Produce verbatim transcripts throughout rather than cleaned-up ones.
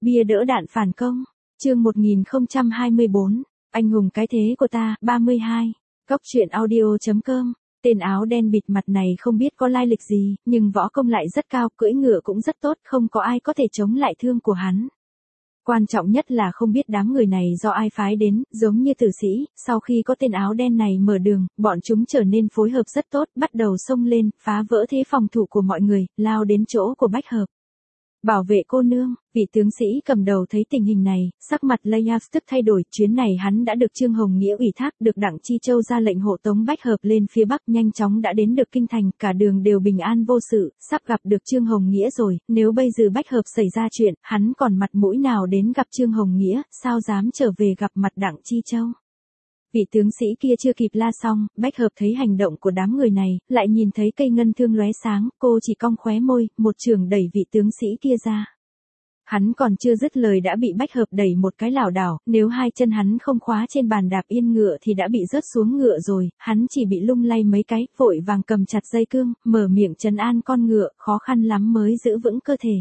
Bia đỡ đạn phản công. Chương một nghìn không trăm hai mươi bốn. Anh hùng cái thế của ta. ba mươi hai. Cóc truyện audio chấm com. Tên áo đen bịt mặt này không biết có lai lịch gì, nhưng võ công lại rất cao, cưỡi ngựa cũng rất tốt, không có ai có thể chống lại thương của hắn. Quan trọng nhất là không biết đám người này do ai phái đến, giống như tử sĩ, sau khi có tên áo đen này mở đường, bọn chúng trở nên phối hợp rất tốt, bắt đầu xông lên, phá vỡ thế phòng thủ của mọi người, lao đến chỗ của Bách Hợp. Bảo vệ cô nương, vị tướng sĩ cầm đầu thấy tình hình này, sắc mặt Layaf tức thay đổi, chuyến này hắn đã được Trương Hồng Nghĩa ủy thác, được Đặng Chi Châu ra lệnh hộ tống Bách Hợp lên phía Bắc, nhanh chóng đã đến được kinh thành, cả đường đều bình an vô sự, sắp gặp được Trương Hồng Nghĩa rồi, nếu bây giờ Bách Hợp xảy ra chuyện, hắn còn mặt mũi nào đến gặp Trương Hồng Nghĩa, sao dám trở về gặp mặt Đặng Chi Châu. Vị tướng sĩ kia chưa kịp la xong, Bách Hợp thấy hành động của đám người này, lại nhìn thấy cây ngân thương lóe sáng, cô chỉ cong khóe môi, một trường đẩy vị tướng sĩ kia ra. Hắn còn chưa dứt lời đã bị Bách Hợp đẩy một cái lảo đảo, nếu hai chân hắn không khóa trên bàn đạp yên ngựa thì đã bị rớt xuống ngựa rồi, hắn chỉ bị lung lay mấy cái, vội vàng cầm chặt dây cương, mở miệng trấn an con ngựa, khó khăn lắm mới giữ vững cơ thể.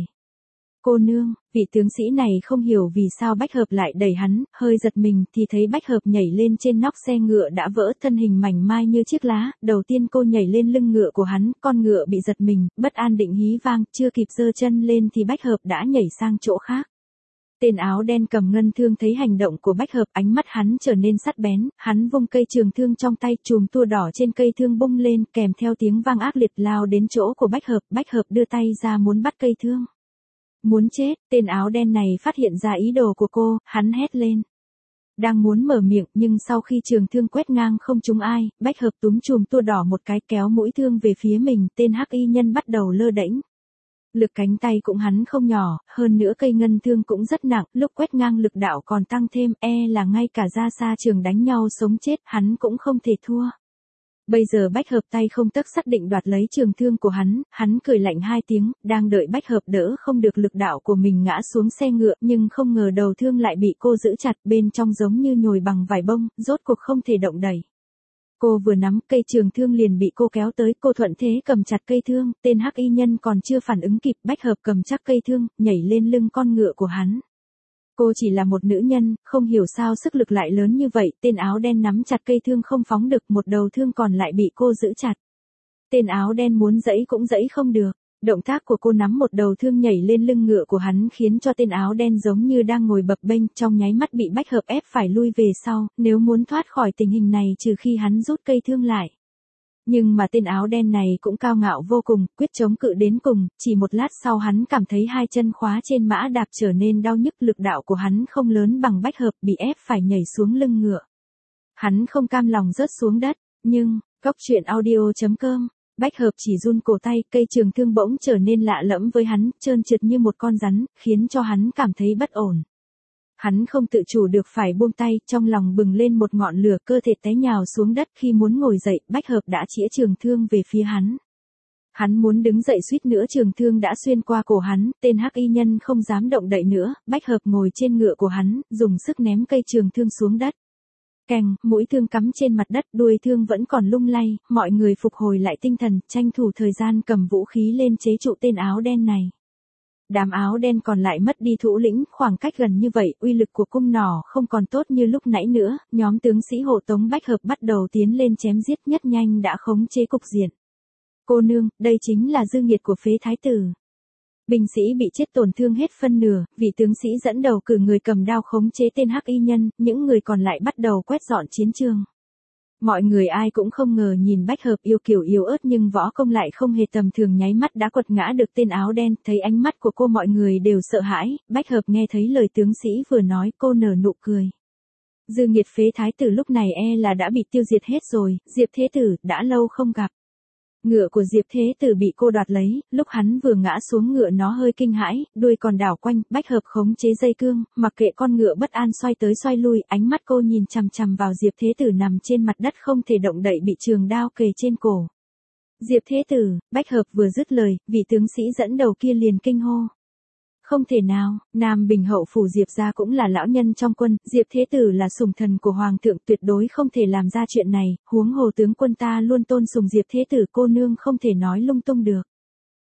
Cô nương, vị tướng sĩ này không hiểu vì sao Bách Hợp lại đẩy hắn, hơi giật mình thì thấy Bách Hợp nhảy lên trên nóc xe ngựa đã vỡ, thân hình mảnh mai như chiếc lá, đầu tiên cô nhảy lên lưng ngựa của hắn, con ngựa bị giật mình, bất an định hí vang, chưa kịp giơ chân lên thì Bách Hợp đã nhảy sang chỗ khác. Tên áo đen cầm ngân thương thấy hành động của Bách Hợp, ánh mắt hắn trở nên sắc bén, hắn vung cây trường thương trong tay, chùm tua đỏ trên cây thương bung lên, kèm theo tiếng vang ác liệt lao đến chỗ của Bách Hợp, Bách Hợp đưa tay ra muốn bắt cây thương. Muốn chết, tên áo đen này phát hiện ra ý đồ của cô, hắn hét lên. Đang muốn mở miệng, nhưng sau khi trường thương quét ngang không trúng ai, Bách Hợp túm chùm tua đỏ một cái kéo mũi thương về phía mình, tên hắc y nhân bắt đầu lơ đễnh. Lực cánh tay cũng hắn không nhỏ, hơn nữa cây ngân thương cũng rất nặng, lúc quét ngang lực đạo còn tăng thêm, e là ngay cả ra xa trường đánh nhau sống chết, hắn cũng không thể thua. Bây giờ Bách Hợp tay không tấc sắt định đoạt lấy trường thương của hắn, hắn cười lạnh hai tiếng, đang đợi Bách Hợp đỡ không được lực đạo của mình ngã xuống xe ngựa, nhưng không ngờ đầu thương lại bị cô giữ chặt, bên trong giống như nhồi bằng vải bông, rốt cuộc không thể động đẩy. Cô vừa nắm cây trường thương liền bị cô kéo tới, cô thuận thế cầm chặt cây thương, tên hắc y nhân còn chưa phản ứng kịp, Bách Hợp cầm chắc cây thương, nhảy lên lưng con ngựa của hắn. Cô chỉ là một nữ nhân, không hiểu sao sức lực lại lớn như vậy, tên áo đen nắm chặt cây thương không phóng được, một đầu thương còn lại bị cô giữ chặt. Tên áo đen muốn giãy cũng giãy không được, động tác của cô nắm một đầu thương nhảy lên lưng ngựa của hắn khiến cho tên áo đen giống như đang ngồi bập bênh, trong nháy mắt bị Bách Hợp ép phải lui về sau, nếu muốn thoát khỏi tình hình này trừ khi hắn rút cây thương lại. Nhưng mà tên áo đen này cũng cao ngạo vô cùng, quyết chống cự đến cùng, chỉ một lát sau hắn cảm thấy hai chân khóa trên mã đạp trở nên đau nhức, lực đạo của hắn không lớn bằng Bách Hợp, bị ép phải nhảy xuống lưng ngựa. Hắn không cam lòng rớt xuống đất, nhưng, cóc truyện audio chấm com, Bách Hợp chỉ run cổ tay, cây trường thương bỗng trở nên lạ lẫm với hắn, trơn trượt như một con rắn, khiến cho hắn cảm thấy bất ổn. Hắn không tự chủ được phải buông tay, trong lòng bừng lên một ngọn lửa, cơ thể té nhào xuống đất, khi muốn ngồi dậy, Bách Hợp đã chĩa trường thương về phía hắn. Hắn muốn đứng dậy suýt nữa trường thương đã xuyên qua cổ hắn, tên hắc y nhân không dám động đậy nữa, Bách Hợp ngồi trên ngựa của hắn, dùng sức ném cây trường thương xuống đất. Keng, mũi thương cắm trên mặt đất, đuôi thương vẫn còn lung lay, mọi người phục hồi lại tinh thần, tranh thủ thời gian cầm vũ khí lên chế trụ tên áo đen này. Đám áo đen còn lại mất đi thủ lĩnh, khoảng cách gần như vậy, uy lực của cung nỏ không còn tốt như lúc nãy nữa, nhóm tướng sĩ hộ tống Bách Hợp bắt đầu tiến lên chém giết, nhất nhanh đã khống chế cục diện. Cô nương, đây chính là dư nghiệt của phế thái tử. Binh sĩ bị chết tổn thương hết phân nửa, vị tướng sĩ dẫn đầu cử người cầm đao khống chế tên hắc y nhân, những người còn lại bắt đầu quét dọn chiến trường. Mọi người ai cũng không ngờ nhìn Bách Hợp yêu kiều yếu ớt nhưng võ công lại không hề tầm thường, nháy mắt đã quật ngã được tên áo đen, thấy ánh mắt của cô mọi người đều sợ hãi, Bách Hợp nghe thấy lời tướng sĩ vừa nói, cô nở nụ cười. Dư nghiệt phế thái tử lúc này e là đã bị tiêu diệt hết rồi, Diệp Thế Tử, đã lâu không gặp. Ngựa của Diệp Thế Tử bị cô đoạt lấy, lúc hắn vừa ngã xuống ngựa nó hơi kinh hãi, đuôi còn đảo quanh, Bách Hợp khống chế dây cương, mặc kệ con ngựa bất an xoay tới xoay lui, ánh mắt cô nhìn chằm chằm vào Diệp Thế Tử nằm trên mặt đất không thể động đậy bị trường đao kề trên cổ. Diệp Thế Tử, Bách Hợp vừa dứt lời, vị tướng sĩ dẫn đầu kia liền kinh hô. Không thể nào, Nam Bình hậu phủ Diệp gia cũng là lão nhân trong quân, Diệp Thế Tử là sủng thần của Hoàng thượng, tuyệt đối không thể làm ra chuyện này, huống hồ tướng quân ta luôn tôn sùng Diệp Thế Tử, cô nương không thể nói lung tung được.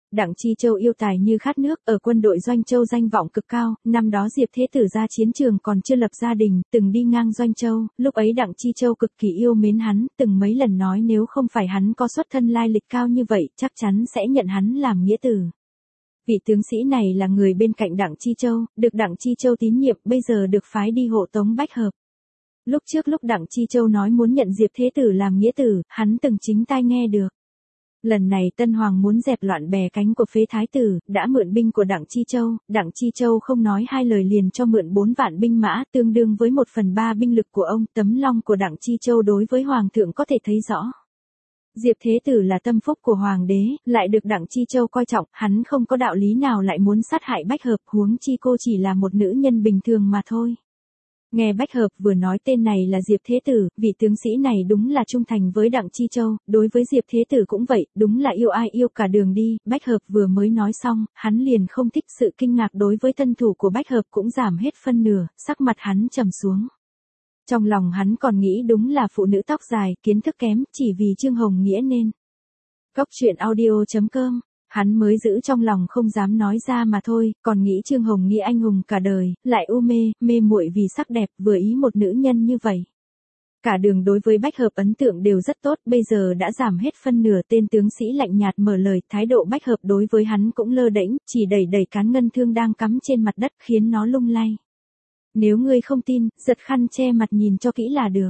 Đặng Chi Châu yêu tài như khát nước, ở quân đội Doanh Châu danh vọng cực cao, năm đó Diệp Thế Tử ra chiến trường còn chưa lập gia đình, từng đi ngang Doanh Châu, lúc ấy Đặng Chi Châu cực kỳ yêu mến hắn, từng mấy lần nói nếu không phải hắn có xuất thân lai lịch cao như vậy, chắc chắn sẽ nhận hắn làm nghĩa tử. Vị tướng sĩ này là người bên cạnh Đặng Chi Châu, được Đặng Chi Châu tín nhiệm, bây giờ được phái đi hộ tống Bách Hợp. Lúc trước lúc Đặng Chi Châu nói muốn nhận Diệp Thế Tử làm nghĩa tử, hắn từng chính tai nghe được. Lần này Tân Hoàng muốn dẹp loạn bè cánh của phế thái tử, đã mượn binh của Đặng Chi Châu, Đặng Chi Châu không nói hai lời liền cho mượn bốn vạn binh mã, tương đương với một phần ba binh lực của ông, tấm lòng của Đặng Chi Châu đối với Hoàng thượng có thể thấy rõ. Diệp Thế Tử là tâm phúc của Hoàng đế, lại được Đặng Chi Châu coi trọng, hắn không có đạo lý nào lại muốn sát hại Bách Hợp, huống chi cô chỉ là một nữ nhân bình thường mà thôi. Nghe Bách Hợp vừa nói tên này là Diệp Thế Tử, vị tướng sĩ này đúng là trung thành với Đặng Chi Châu, đối với Diệp Thế Tử cũng vậy, đúng là yêu ai yêu cả đường đi, Bách Hợp vừa mới nói xong, hắn liền không thích, sự kinh ngạc đối với thân thủ của Bách Hợp cũng giảm hết phân nửa, sắc mặt hắn trầm xuống. Trong lòng hắn còn nghĩ đúng là phụ nữ tóc dài, kiến thức kém, chỉ vì Trương Hồng Nghĩa nên. Cốc truyện audio chấm com. Hắn mới giữ trong lòng không dám nói ra mà thôi, còn nghĩ Trương Hồng Nghĩa anh hùng cả đời, lại u mê, mê muội vì sắc đẹp, vừa ý một nữ nhân như vậy. Cả đường đối với Bách Hợp ấn tượng đều rất tốt, bây giờ đã giảm hết phân nửa, tên tướng sĩ lạnh nhạt mở lời, thái độ Bách Hợp đối với hắn cũng lơ đễnh, chỉ đẩy đẩy cán ngân thương đang cắm trên mặt đất khiến nó lung lay. Nếu ngươi không tin, giật khăn che mặt nhìn cho kỹ là được.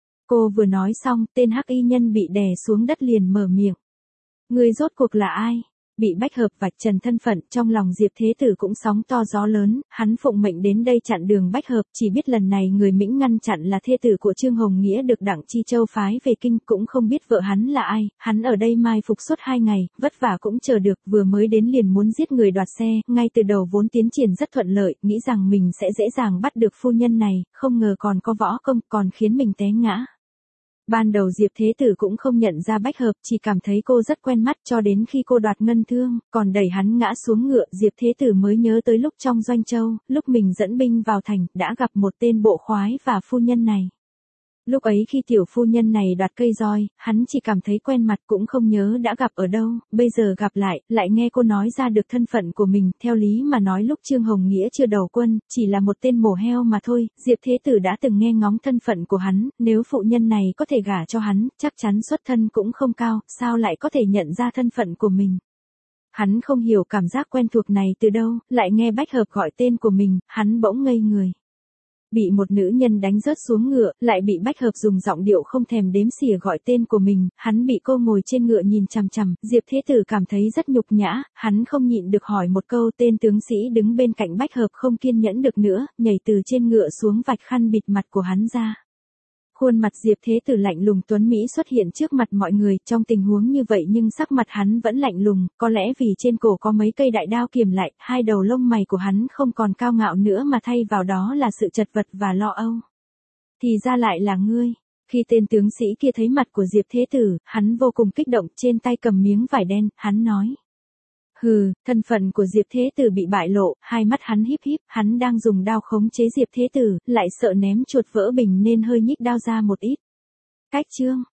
Cô vừa nói xong, tên hắc y nhân bị đè xuống đất liền mở miệng. Ngươi rốt cuộc là ai? Bị Bách Hợp vạch trần thân phận, trong lòng Diệp Thế Tử cũng sóng to gió lớn, hắn phụng mệnh đến đây chặn đường Bách Hợp, chỉ biết lần này người Mĩnh ngăn chặn là thê tử của Trương Hồng Nghĩa được Đặng Chi Châu phái về kinh, cũng không biết vợ hắn là ai, hắn ở đây mai phục suốt hai ngày, vất vả cũng chờ được, vừa mới đến liền muốn giết người đoạt xe, ngay từ đầu vốn tiến triển rất thuận lợi, nghĩ rằng mình sẽ dễ dàng bắt được phu nhân này, không ngờ còn có võ công, còn khiến mình té ngã. Ban đầu Diệp Thế Tử cũng không nhận ra Bách Hợp, chỉ cảm thấy cô rất quen mắt cho đến khi cô đoạt ngân thương, còn đẩy hắn ngã xuống ngựa, Diệp Thế Tử mới nhớ tới lúc trong Doanh Châu, lúc mình dẫn binh vào thành, đã gặp một tên bộ khoái và phu nhân này. Lúc ấy khi tiểu phu nhân này đoạt cây roi, hắn chỉ cảm thấy quen mặt cũng không nhớ đã gặp ở đâu, bây giờ gặp lại, lại nghe cô nói ra được thân phận của mình, theo lý mà nói lúc Trương Hồng Nghĩa chưa đầu quân, chỉ là một tên mổ heo mà thôi, Diệp Thế Tử đã từng nghe ngóng thân phận của hắn, nếu phụ nhân này có thể gả cho hắn, chắc chắn xuất thân cũng không cao, sao lại có thể nhận ra thân phận của mình. Hắn không hiểu cảm giác quen thuộc này từ đâu, lại nghe Bách Hợp gọi tên của mình, hắn bỗng ngây người. Bị một nữ nhân đánh rớt xuống ngựa, lại bị Bách Hợp dùng giọng điệu không thèm đếm xỉa gọi tên của mình, hắn bị cô ngồi trên ngựa nhìn chằm chằm, Diệp Thế Tử cảm thấy rất nhục nhã, hắn không nhịn được hỏi một câu, tên tướng sĩ đứng bên cạnh Bách Hợp không kiên nhẫn được nữa, nhảy từ trên ngựa xuống vạch khăn bịt mặt của hắn ra. Khuôn mặt Diệp Thế Tử lạnh lùng tuấn Mỹ xuất hiện trước mặt mọi người, trong tình huống như vậy nhưng sắc mặt hắn vẫn lạnh lùng, có lẽ vì trên cổ có mấy cây đại đao kiềm lại, hai đầu lông mày của hắn không còn cao ngạo nữa mà thay vào đó là sự chật vật và lo âu. Thì ra lại là ngươi. Khi tên tướng sĩ kia thấy mặt của Diệp Thế Tử, hắn vô cùng kích động, trên tay cầm miếng vải đen, hắn nói. Hừ, thân phận của Diệp Thế Tử bị bại lộ, hai mắt hắn híp híp, hắn đang dùng đao khống chế Diệp Thế Tử, lại sợ ném chuột vỡ bình nên hơi nhích đao ra một ít. Cách chương.